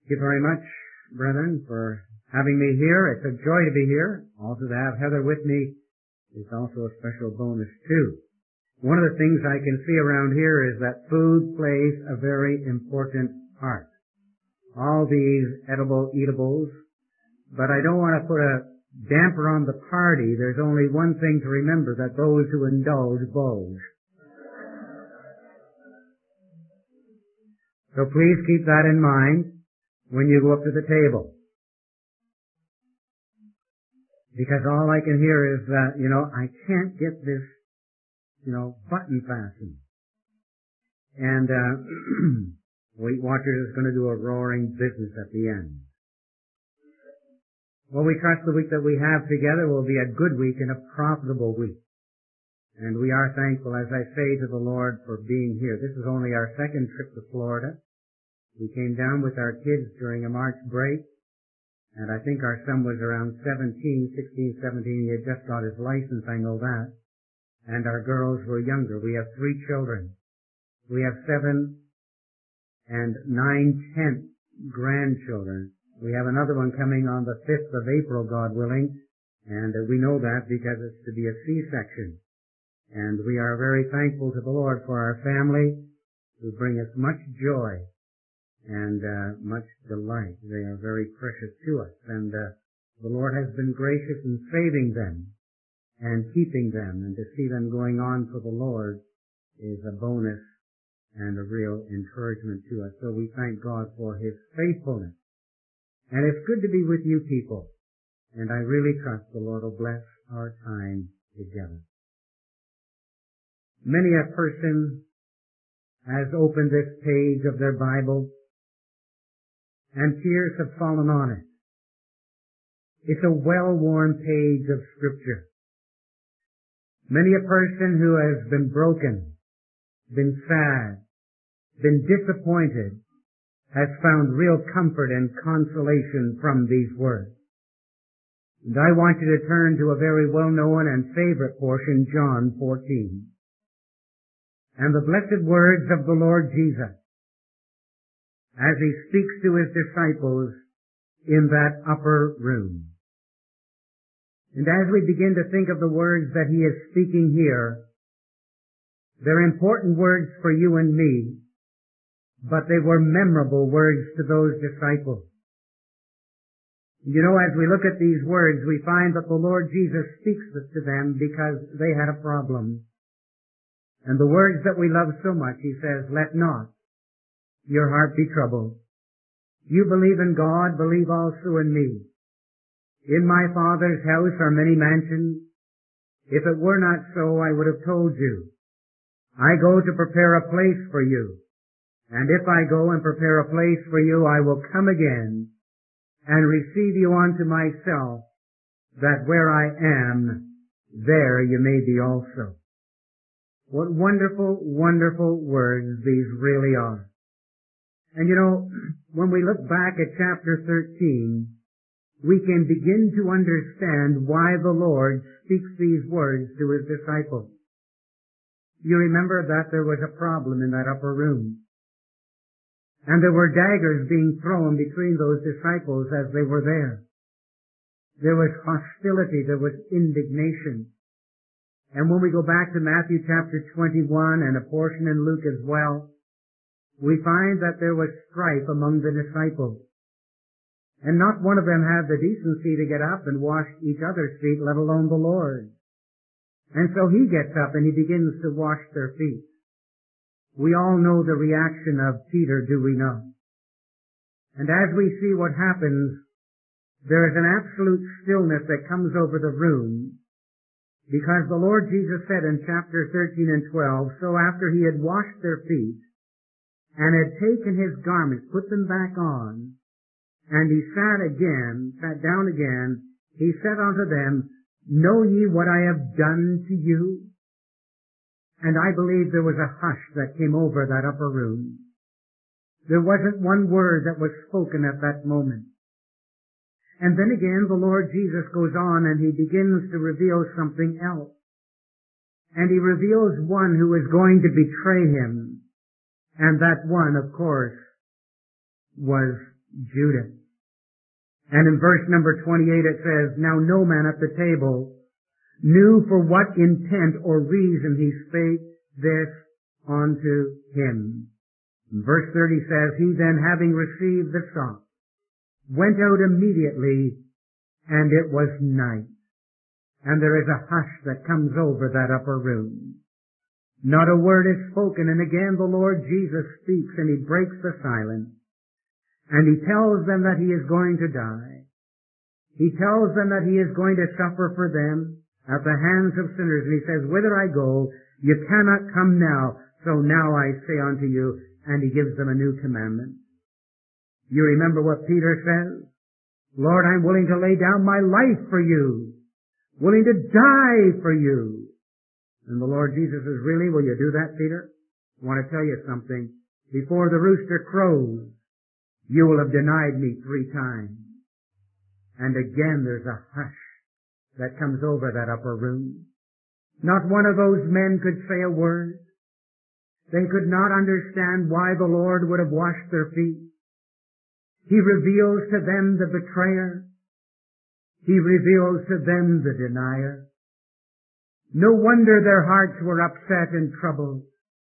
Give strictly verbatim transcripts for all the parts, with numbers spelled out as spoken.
Thank you very much, brethren, for having me here. It's a joy to be here. Also to have Heather with me is also a special bonus too. One of the things I can see around here is that food plays a very important part. All these edible eatables, but I don't want to put a damper on the party. There's only one thing to remember, that those who indulge bulge. So please keep that in mind when you go up to the table. Because all I can hear is that, you know, I can't get this, you know, button fastened. And, uh, Weight Watchers is going to do a roaring business at the end. Well, we trust the week that we have together will be a good week and a profitable week. And we are thankful, as I say, to the Lord for being here. This is only our second trip to Florida. We came down with our kids during a March break, and I think our son was around seventeen, sixteen, seventeen. He had just got his license, I know that. And our girls were younger. We have three children. We have seven and nine, ten grandchildren. We have another one coming on the fifth of April, God willing, and we know that because it's to be a C-section. And we are very thankful to the Lord for our family who bring us much joy and uh, much delight. They are very precious to us. And uh, the Lord has been gracious in saving them and keeping them. And to see them going on for the Lord is a bonus and a real encouragement to us. So we thank God for His faithfulness. And it's good to be with you people. And I really trust the Lord will bless our time together. Many a person has opened this page of their Bible, and tears have fallen on it. It's a well-worn page of Scripture. Many a person who has been broken, been sad, been disappointed, has found real comfort and consolation from these words. And I want you to turn to a very well-known and favorite portion, John fourteen. And the blessed words of the Lord Jesus, as He speaks to His disciples in that upper room. And as we begin to think of the words that He is speaking here, they're important words for you and me, but they were memorable words to those disciples. You know, as we look at these words, we find that the Lord Jesus speaks to them because they had a problem. And the words that we love so much, He says, let not your heart be troubled. You believe in God, believe also in me. In my Father's house are many mansions. If it were not so, I would have told you. I go to prepare a place for you. And if I go and prepare a place for you, I will come again and receive you unto myself, that where I am, there you may be also. What wonderful, wonderful words these really are. And you know, when we look back at chapter thirteen, we can begin to understand why the Lord speaks these words to His disciples. You remember that there was a problem in that upper room. And there were daggers being thrown between those disciples as they were there. There was hostility, there was indignation. And when we go back to Matthew chapter twenty-one and a portion in Luke as well, we find that there was strife among the disciples. And not one of them had the decency to get up and wash each other's feet, let alone the Lord. And so He gets up and He begins to wash their feet. We all know the reaction of Peter, do we not? And as we see what happens, there is an absolute stillness that comes over the room, because the Lord Jesus said in chapter thirteen and twelve, so after He had washed their feet, and had taken His garments, put them back on, and He sat again, sat down again, He said unto them, know ye what I have done to you? And I believe there was a hush that came over that upper room. There wasn't one word that was spoken at that moment. And then again, the Lord Jesus goes on and He begins to reveal something else. And He reveals one who is going to betray Him. And that one, of course, was Judas. And in verse number twenty-eight it says, "Now no man at the table knew for what intent or reason he spake this unto him." And verse thirty says, "He then, having received the sop, went out immediately, and it was night." And there is a hush that comes over that upper room. Not a word is spoken, and again the Lord Jesus speaks, and He breaks the silence. And He tells them that He is going to die. He tells them that He is going to suffer for them at the hands of sinners. And He says, "Whither I go, you cannot come now, so now I say unto you," and He gives them a new commandment. You remember what Peter says? "Lord, I'm willing to lay down my life for you, willing to die for you." And the Lord Jesus says, "Really, will you do that, Peter? I want to tell you something. Before the rooster crows, you will have denied me three times." And again there's a hush that comes over that upper room. Not one of those men could say a word. They could not understand why the Lord would have washed their feet. He reveals to them the betrayer. He reveals to them the denier. No wonder their hearts were upset and troubled.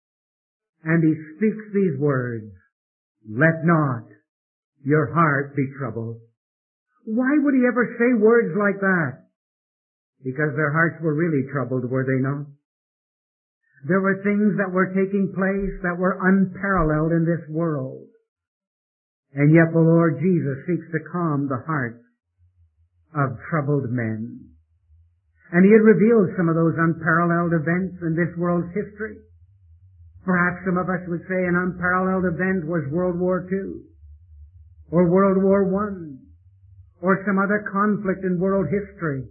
And He speaks these words, "Let not your heart be troubled." Why would He ever say words like that? Because their hearts were really troubled, were they not? There were things that were taking place that were unparalleled in this world. And yet the Lord Jesus seeks to calm the hearts of troubled men. And He had revealed some of those unparalleled events in this world's history. Perhaps some of us would say an unparalleled event was World War Two, or World War One, or some other conflict in world history.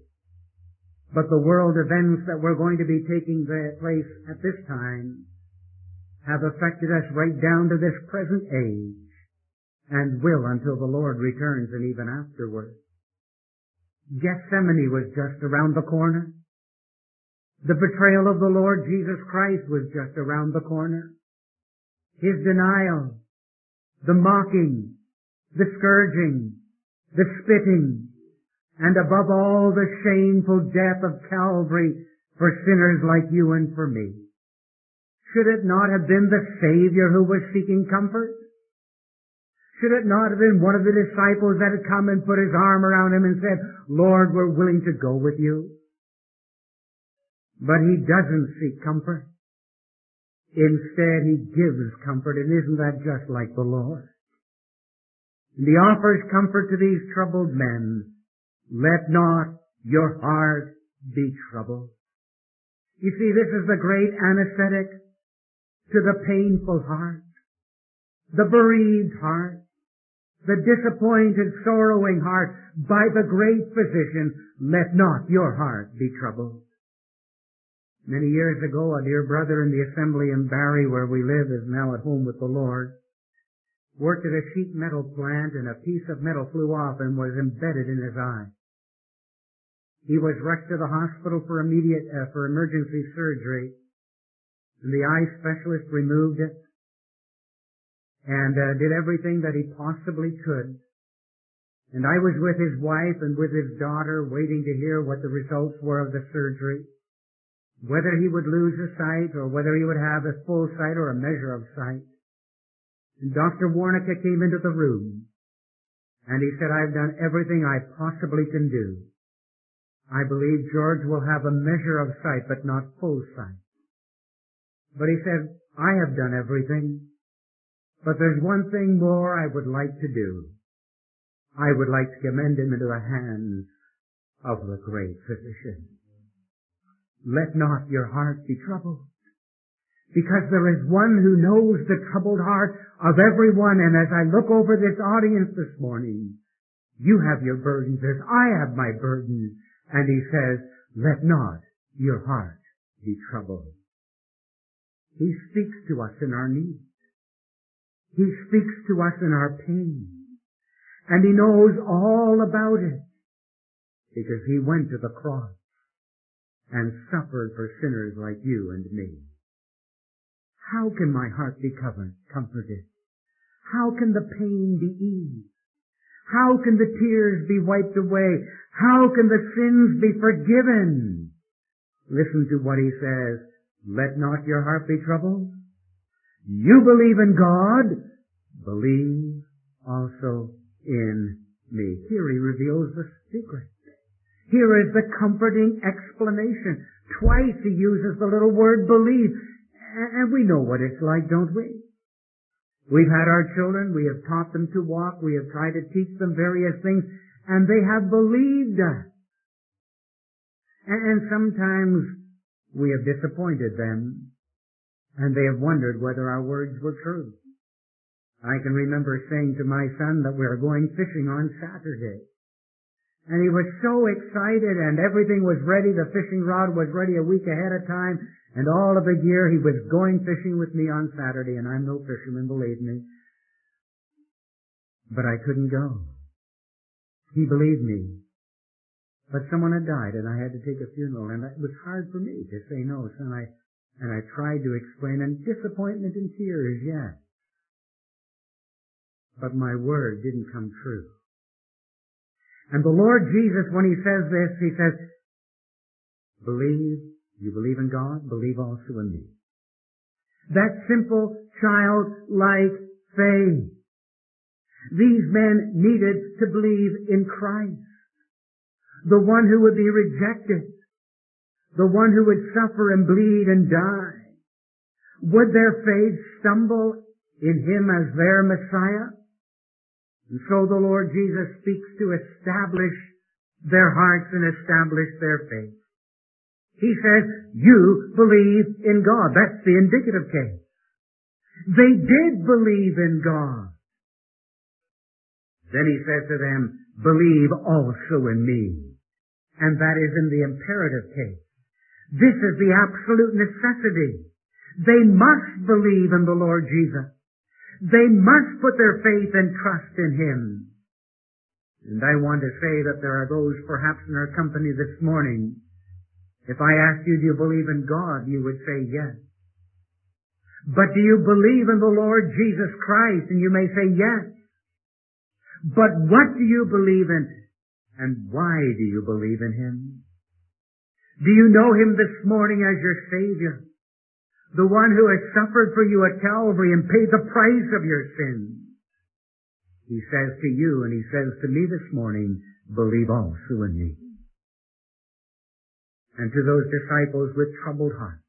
But the world events that were going to be taking place at this time have affected us right down to this present age, and will until the Lord returns and even afterward. Gethsemane was just around the corner. The betrayal of the Lord Jesus Christ was just around the corner. His denial, the mocking, the scourging, the spitting, and above all the shameful death of Calvary for sinners like you and for me. Should it not have been the Savior who was seeking comfort? Should it not have been one of the disciples that had come and put his arm around him and said, "Lord, we're willing to go with you"? But He doesn't seek comfort. Instead, He gives comfort, and isn't that just like the Lord? And He offers comfort to these troubled men. "Let not your heart be troubled." You see, this is the great anesthetic to the painful heart, the bereaved heart, the disappointed, sorrowing heart. By the great physician, "Let not your heart be troubled." Many years ago, a dear brother in the assembly in Barrie, where we live, is now at home with the Lord, worked at a sheet metal plant, and a piece of metal flew off and was embedded in his eye. He was rushed to the hospital for immediate, uh, for emergency surgery, and the eye specialist removed it and uh, did everything that he possibly could. And I was with his wife and with his daughter, waiting to hear what the results were of the surgery, whether he would lose his sight or whether he would have a full sight or a measure of sight. And Doctor Warnica came into the room, and he said, "I've done everything I possibly can do. I believe George will have a measure of sight, but not full sight." But he said, "I have done everything, but there's one thing more I would like to do. I would like to commend him into the hands of the great physician. Let not your heart be troubled." Because there is one who knows the troubled heart of everyone. And as I look over this audience this morning, you have your burdens as I have my burden. And He says, "Let not your heart be troubled." He speaks to us in our need. He speaks to us in our pain. And He knows all about it, because He went to the cross and suffered for sinners like you and me. How can my heart be covered, comforted? How can the pain be eased? How can the tears be wiped away? How can the sins be forgiven? Listen to what he says. Let not your heart be troubled. You believe in God. Believe also in me. Here he reveals the secret. Here is the comforting explanation. Twice he uses the little word believe. And we know what it's like, don't we? We've had our children. We have taught them to walk. We have tried to teach them various things. And they have believed us. And sometimes we have disappointed them. And they have wondered whether our words were true. I can remember saying to my son that we are going fishing on Saturday. And he was so excited and everything was ready. The fishing rod was ready a week ahead of time and all of the gear. He was going fishing with me on Saturday, and I'm no fisherman, believe me. But I couldn't go. He believed me. But someone had died and I had to take a funeral, and it was hard for me to say no. So I, and I tried to explain, and disappointment and tears, yes. But my word didn't come true. And the Lord Jesus, when he says this, he says, believe, you believe in God, believe also in me. That simple, childlike faith. These men needed to believe in Christ, the one who would be rejected, the one who would suffer and bleed and die. Would their faith stumble in him as their Messiah? And so the Lord Jesus speaks to establish their hearts and establish their faith. He says, you believe in God. That's the indicative case. They did believe in God. Then he says to them, believe also in me. And that is in the imperative case. This is the absolute necessity. They must believe in the Lord Jesus. They must put their faith and trust in him. And I want to say that there are those perhaps in our company this morning. If I asked you, do you believe in God? You would say yes. But do you believe in the Lord Jesus Christ? And you may say yes. But what do you believe in? And why do you believe in him? Do you know him this morning as your Savior? The one who has suffered for you at Calvary and paid the price of your sins. He says to you, and he says to me this morning, believe also in me. And to those disciples with troubled hearts,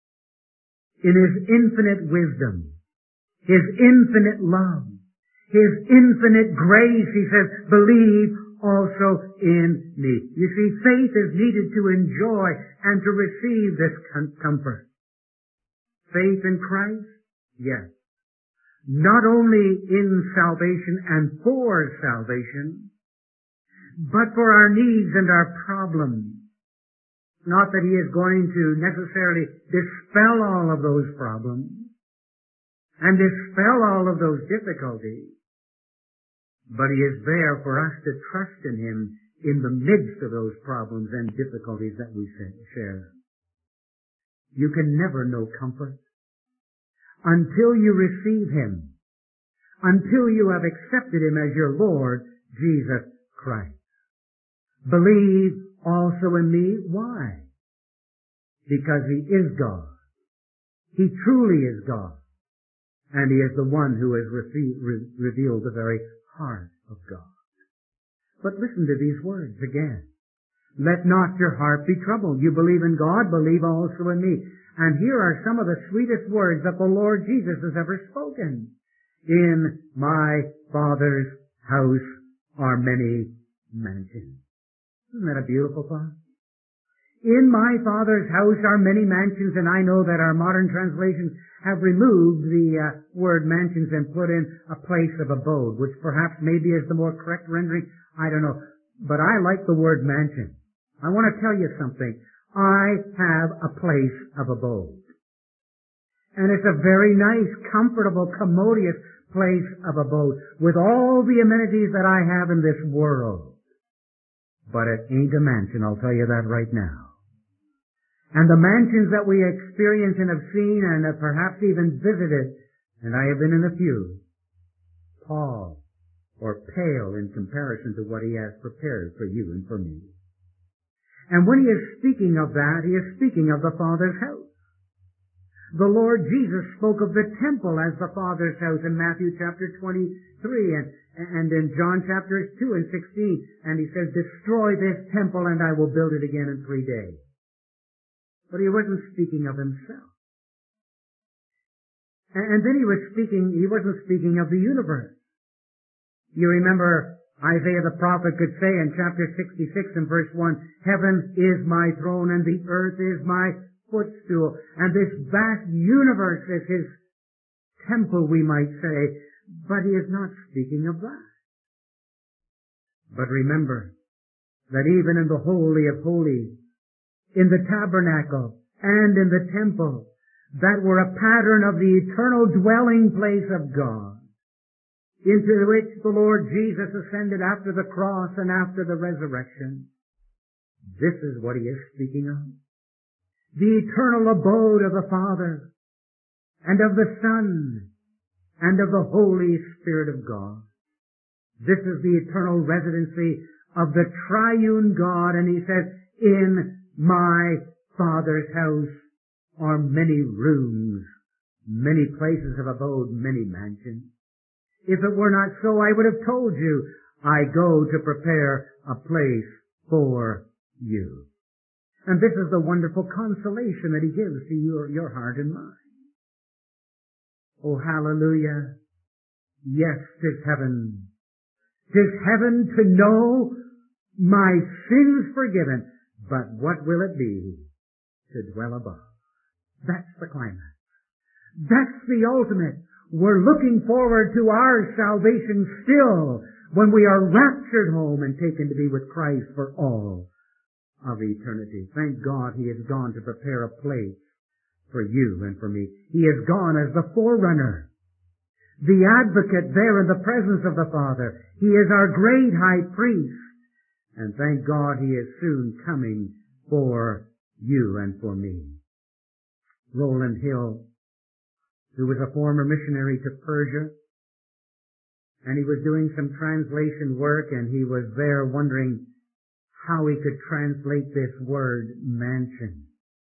in his infinite wisdom, his infinite love, his infinite grace, he says, believe also in me. You see, faith is needed to enjoy and to receive this com- comfort. Faith in Christ? Yes. Not only in salvation and for salvation, but for our needs and our problems. Not that he is going to necessarily dispel all of those problems and dispel all of those difficulties, but he is there for us to trust in him in the midst of those problems and difficulties that we share. You can never know comfort until you receive him, until you have accepted him as your Lord, Jesus Christ. Believe also in me. Why? Because he is God. He truly is God. And he is the one who has re- re- revealed the very heart of God. But listen to these words again. Let not your heart be troubled. You believe in God, believe also in me. And here are some of the sweetest words that the Lord Jesus has ever spoken. In my Father's house are many mansions. Isn't that a beautiful thought? In my Father's house are many mansions, and I know that our modern translations have removed the uh, word mansions and put in a place of abode, which perhaps maybe is the more correct rendering. I don't know. But I like the word mansion. I want to tell you something. I have a place of abode. And it's a very nice, comfortable, commodious place of abode with all the amenities that I have in this world. But it ain't a mansion, I'll tell you that right now. And the mansions that we experience and have seen and have perhaps even visited, and I have been in a few, pall or pale in comparison to what He has prepared for you and for me. And when He is speaking of that, He is speaking of the Father's house. The Lord Jesus spoke of the temple as the Father's house in Matthew chapter twenty-three and, and in John chapters two and sixteen. And He says, destroy this temple and I will build it again in three days. But He wasn't speaking of Himself. And then He was speaking, He wasn't speaking of the universe. You remember Isaiah the prophet could say in chapter sixty-six and verse one, heaven is my throne and the earth is my footstool, and this vast universe is His temple, we might say, but He is not speaking of that. But remember that even in the Holy of Holies, in the tabernacle and in the temple, that were a pattern of the eternal dwelling place of God, into which the Lord Jesus ascended after the cross and after the resurrection. This is what He is speaking of. The eternal abode of the Father, and of the Son, and of the Holy Spirit of God. This is the eternal residency of the triune God, and He says, in my Father's house are many rooms, many places of abode, many mansions. If it were not so, I would have told you, I go to prepare a place for you. And this is the wonderful consolation that He gives to your, your heart and mind. Oh, hallelujah. Yes, 'tis heaven. 'Tis heaven to know my sins forgiven. But what will it be to dwell above? That's the climax. That's the ultimate. We're looking forward to our salvation still when we are raptured home and taken to be with Christ for all of eternity. Thank God He has gone to prepare a place for you and for me. He has gone as the forerunner, the advocate there in the presence of the Father. He is our great high priest. And thank God He is soon coming for you and for me. Rowland Hill, who was a former missionary to Persia, and he was doing some translation work, and he was there wondering how he could translate this word mansion.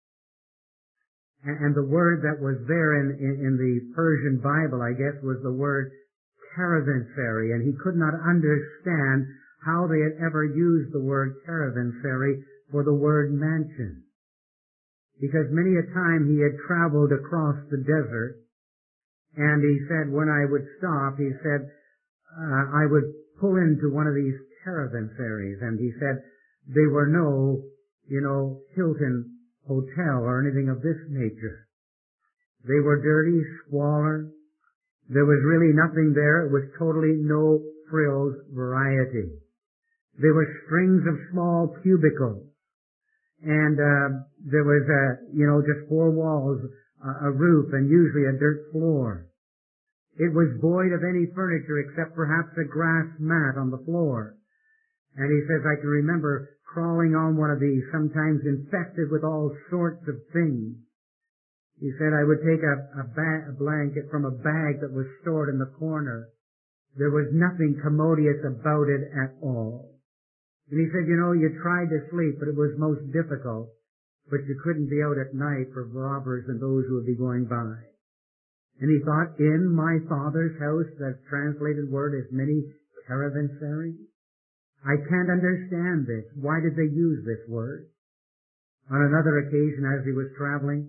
And the word that was there in, in, in the Persian Bible, I guess, was the word caravanserai, and he could not understand how they had ever used the word caravanserai for the word mansion. Because many a time he had traveled across the desert, and he said when I would stop, he said, uh, I would pull into one of these caravanserais, and he said, they were no, you know, Hilton hotel or anything of this nature. They were dirty, squalor. There was really nothing there. It was totally no frills variety. There were strings of small cubicles. And uh, there was, uh, you know, just four walls, uh, a roof, and usually a dirt floor. It was void of any furniture except perhaps a grass mat on the floor. And he says, I can remember crawling on one of these, sometimes infested with all sorts of things. He said I would take a, a, ba- a blanket from a bag that was stored in the corner. There was nothing commodious about it at all. And he said, you know, you tried to sleep, but it was most difficult. But you couldn't be out at night for robbers and those who would be going by. And he thought, in my Father's house, that translated word is many caravanserai. I can't understand this. Why did they use this word? On another occasion, as he was traveling,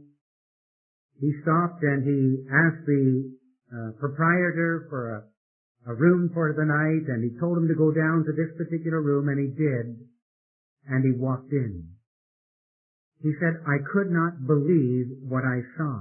he stopped and he asked the uh, proprietor for a, a room for the night, and he told him to go down to this particular room, and he did, and he walked in. He said, I could not believe what I saw.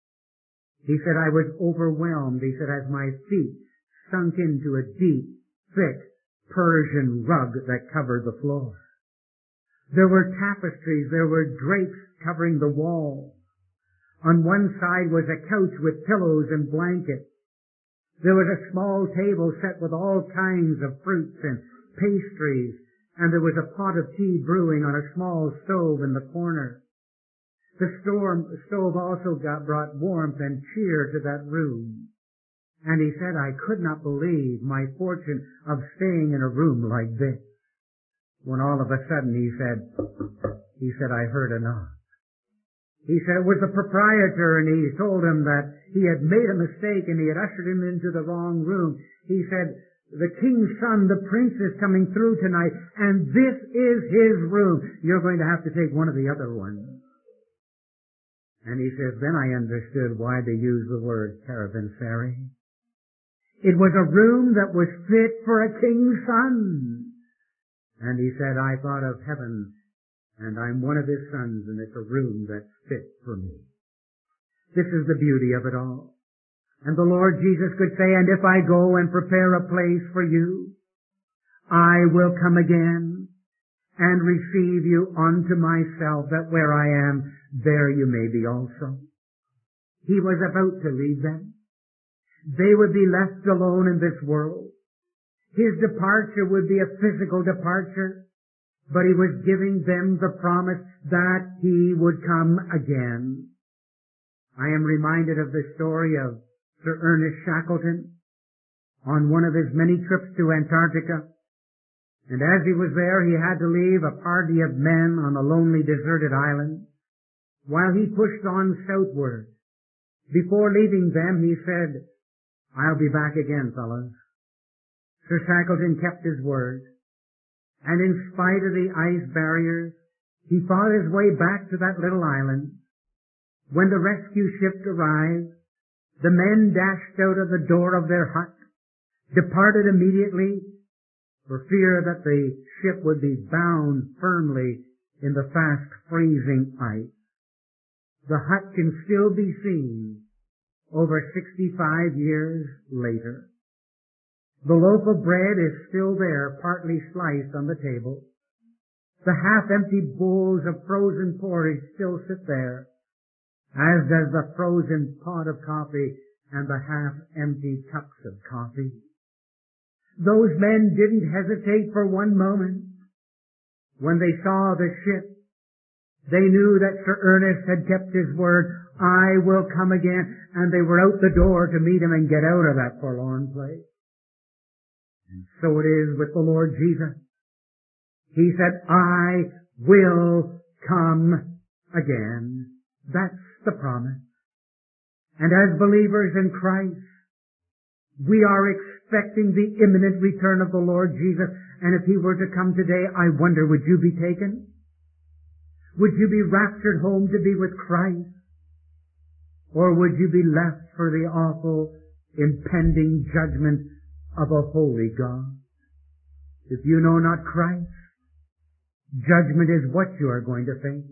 He said, I was overwhelmed. He said, as my feet sunk into a deep, thick Persian rug that covered the floor. There were tapestries, there were drapes covering the walls. On one side was a couch with pillows and blankets. There was a small table set with all kinds of fruits and pastries, and there was a pot of tea brewing on a small stove in the corner. The storm, stove also got, brought warmth and cheer to that room. And he said, I could not believe my fortune of staying in a room like this. When all of a sudden he said, he said, I heard a knock. He said it was the proprietor, and he told him that he had made a mistake and he had ushered him into the wrong room. He said, the king's son, the prince, is coming through tonight, and this is his room. You're going to have to take one of the other ones. And he says, then I understood why they use the word caravanserai. It was a room that was fit for a king's son. And he said, I thought of heaven, and I'm one of his sons, and it's a room that's fit for me. This is the beauty of it all. And the Lord Jesus could say, and if I go and prepare a place for you, I will come again and receive you unto myself, that where I am, there you may be also. He was about to leave them. They would be left alone in this world. His departure would be a physical departure, but he was giving them the promise that he would come again. I am reminded of the story of Sir Ernest Shackleton on one of his many trips to Antarctica. And as he was there, he had to leave a party of men on a lonely, deserted island while he pushed on southward. Before leaving them, he said, I'll be back again, fellows. Sir Shackleton kept his word, and in spite of the ice barriers, he fought his way back to that little island. When the rescue ship arrived, the men dashed out of the door of their hut, departed immediately, for fear that the ship would be bound firmly in the fast freezing ice. The hut can still be seen over sixty-five years later. The loaf of bread is still there, partly sliced on the table. The half-empty bowls of frozen porridge still sit there, as does the frozen pot of coffee and the half-empty cups of coffee. Those men didn't hesitate for one moment. When they saw the ship, they knew that Sir Ernest had kept his word, I will come again, and they were out the door to meet him and get out of that forlorn place. And so it is with the Lord Jesus. He said, I will come again. That's the promise. And as believers in Christ, we are expecting the imminent return of the Lord Jesus. And if he were to come today, I wonder, would you be taken? Would you be raptured home to be with Christ? Or would you be left for the awful, impending judgment of a holy God? If you know not Christ, judgment is what you are going to face.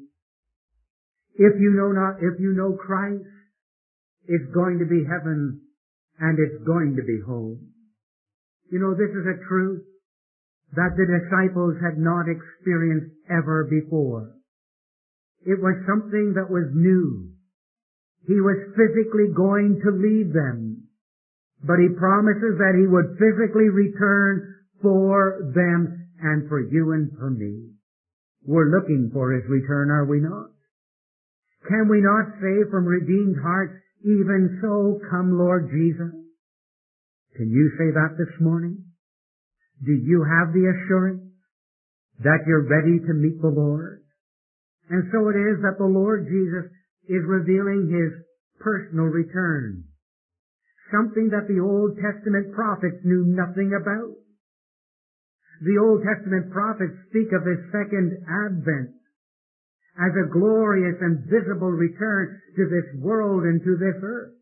If you know not, if you know Christ, it's going to be heaven and it's going to be home. You know, this is a truth that the disciples had not experienced ever before. It was something that was new. He was physically going to leave them, but he promises that he would physically return for them and for you and for me. We're looking for his return, are we not? Can we not say from redeemed hearts, even so, come Lord Jesus? Can you say that this morning? Do you have the assurance that you're ready to meet the Lord? And so it is that the Lord Jesus is revealing his personal return, something that the Old Testament prophets knew nothing about. The Old Testament prophets speak of his second advent as a glorious and visible return to this world and to this earth.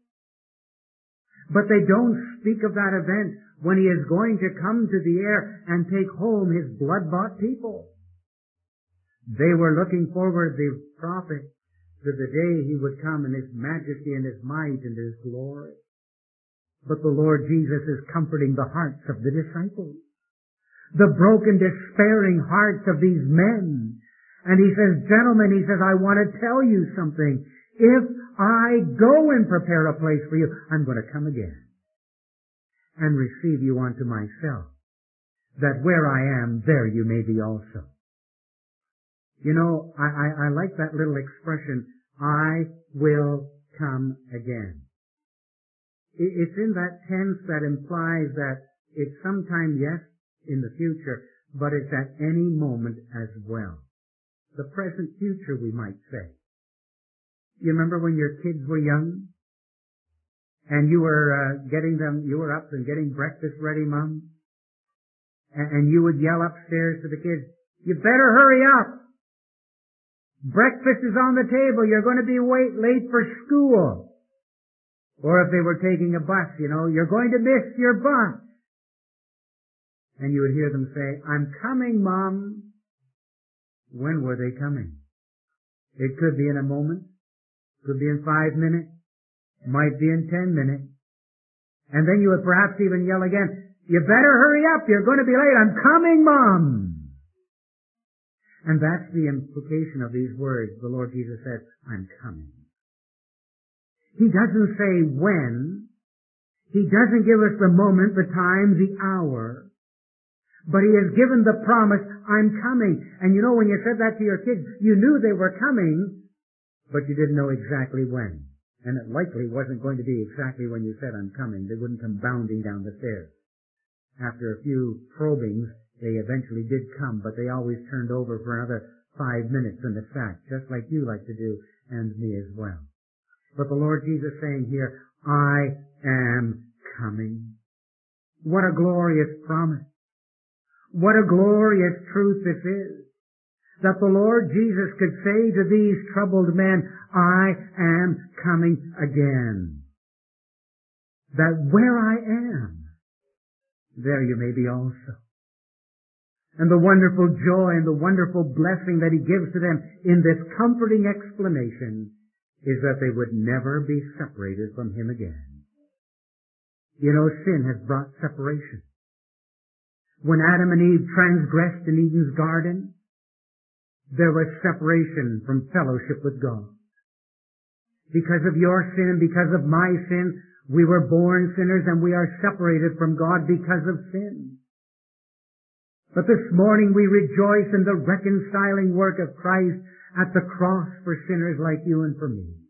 But they don't speak of that event when he is going to come to the air and take home his blood-bought people. They were looking forward, the prophets, to the day he would come in his majesty and his might and his glory. But the Lord Jesus is comforting the hearts of the disciples, the broken, despairing hearts of these men. And he says, gentlemen, he says, I want to tell you something. If I go and prepare a place for you, I'm going to come again and receive you unto myself, that where I am, there you may be also. You know, I, I, I like that little expression, I will come again. It's in that tense that implies that it's sometime, yes, in the future, but it's at any moment as well. The present future, we might say. You remember when your kids were young? And you were uh, getting them, you were up and getting breakfast ready, Mom? And, and you would yell upstairs to the kids, "You better hurry up! Breakfast is on the table. You're going to be wait, late for school." Or if they were taking a bus, you know, "You're going to miss your bus." And you would hear them say, "I'm coming, Mom." When were they coming? It could be in a moment. Could be in five minutes. Might be in ten minutes. And then you would perhaps even yell again, "You better hurry up. You're going to be late. I'm coming, Mom." And that's the implication of these words. The Lord Jesus said, "I'm coming." He doesn't say when. He doesn't give us the moment, the time, the hour. But He has given the promise, "I'm coming." And you know, when you said that to your kids, you knew they were coming, but you didn't know exactly when. And it likely wasn't going to be exactly when you said, "I'm coming." They wouldn't come bounding down the stairs. After a few probings, they eventually did come, but they always turned over for another five minutes in the sack, just like you like to do, and me as well. But the Lord Jesus saying here, "I am coming." What a glorious promise. What a glorious truth this is. That the Lord Jesus could say to these troubled men, "I am coming again." That where I am, there you may be also. And the wonderful joy and the wonderful blessing that He gives to them in this comforting explanation is that they would never be separated from Him again. You know, sin has brought separation. When Adam and Eve transgressed in Eden's garden, there was separation from fellowship with God. Because of your sin, because of my sin, we were born sinners and we are separated from God because of sin. But this morning we rejoice in the reconciling work of Christ at the cross for sinners like you and for me.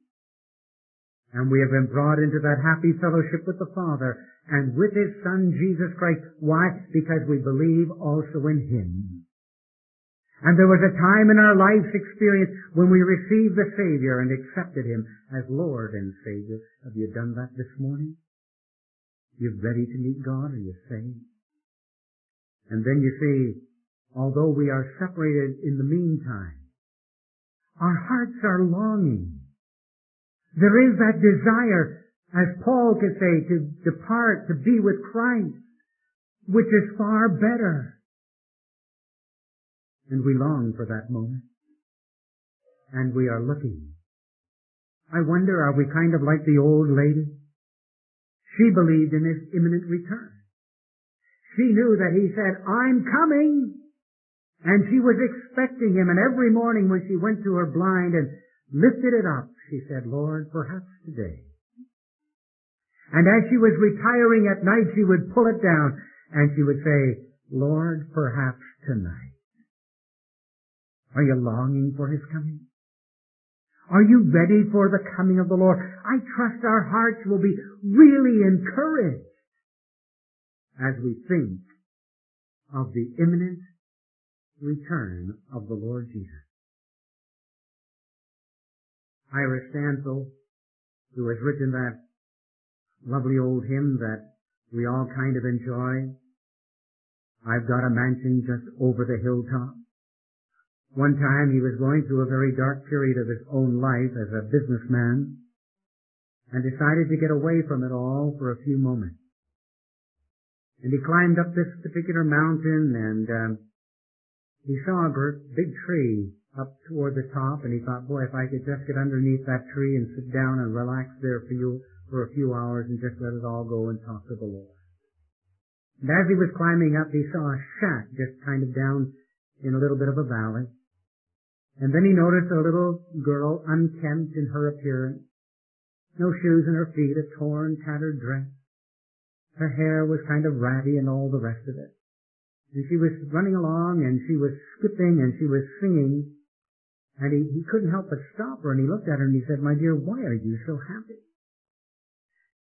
And we have been brought into that happy fellowship with the Father and with His Son, Jesus Christ. Why? Because we believe also in Him. And there was a time in our life's experience when we received the Savior and accepted Him as Lord and Savior. Have you done that this morning? You're ready to meet God? Are you saved? And then you see, although we are separated in the meantime, our hearts are longing. There is that desire, as Paul could say, to depart, to be with Christ, which is far better. And we long for that moment. And we are looking. I wonder, are we kind of like the old lady? She believed in His imminent return. She knew that He said, "I'm coming." And she was expecting Him. And every morning when she went to her blind and lifted it up, she said, "Lord, perhaps today." And as she was retiring at night, she would pull it down and she would say, "Lord, perhaps tonight." Are you longing for His coming? Are you ready for the coming of the Lord? I trust our hearts will be really encouraged as we think of the imminent return of the Lord Jesus. Ira Stansel, who has written that lovely old hymn that we all kind of enjoy, "I've got a mansion just over the hilltop." One time he was going through a very dark period of his own life as a businessman and decided to get away from it all for a few moments. And he climbed up this particular mountain and um, he saw a big tree up toward the top, and he thought, boy, if I could just get underneath that tree and sit down and relax there for you for a few hours and just let it all go and talk to the Lord. And as he was climbing up, he saw a shack just kind of down in a little bit of a valley. And then he noticed a little girl, unkempt in her appearance, no shoes in her feet, a torn, tattered dress. Her hair was kind of ratty and all the rest of it. And she was running along and she was skipping and she was singing. And he, he couldn't help but stop her, and he looked at her and he said, "My dear, why are you so happy?"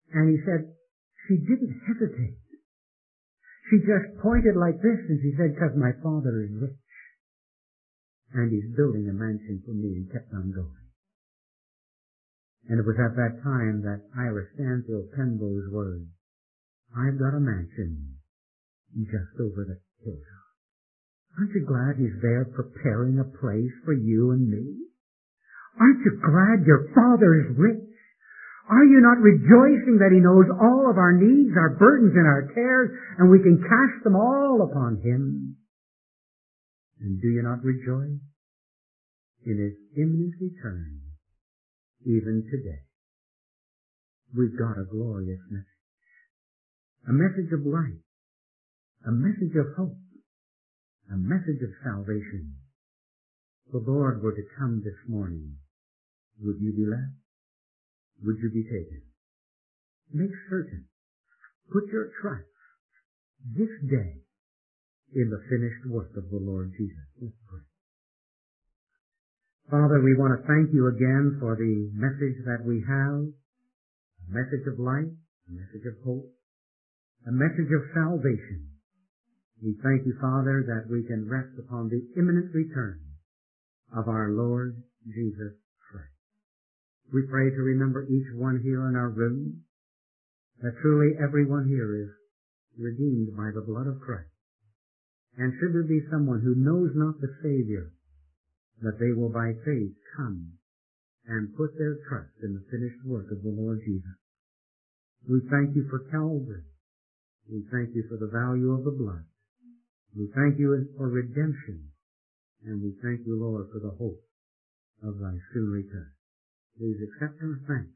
And he said, she didn't hesitate. She just pointed like this and she said, because my Father is rich. And he's building a mansion for me, and kept on going. And it was at that time that Ira Stanfield penned those words, I've got a mansion just over the hilltop. Aren't you glad he's there preparing a place for you and me? Aren't you glad your Father is rich? Are you not rejoicing that he knows all of our needs, our burdens, and our cares, and we can cast them all upon him? And do you not rejoice in his imminent return, even today? We've got a glorious message. A message of life. A message of hope. A message of salvation. If the Lord were to come this morning, would you be left? Would you be taken? Make certain. Put your trust this day in the finished work of the Lord Jesus. Let's pray. Father, we want to thank you again for the message that we have, a message of life, a message of hope, a message of salvation. We thank you, Father, that we can rest upon the imminent return of our Lord Jesus Christ. We pray to remember each one here in our room, that truly everyone here is redeemed by the blood of Christ. And should there be someone who knows not the Savior, that they will by faith come and put their trust in the finished work of the Lord Jesus. We thank you for Calvary. We thank you for the value of the blood. We thank you for redemption. And we thank you, Lord, for the hope of thy soon return. Please accept our thanks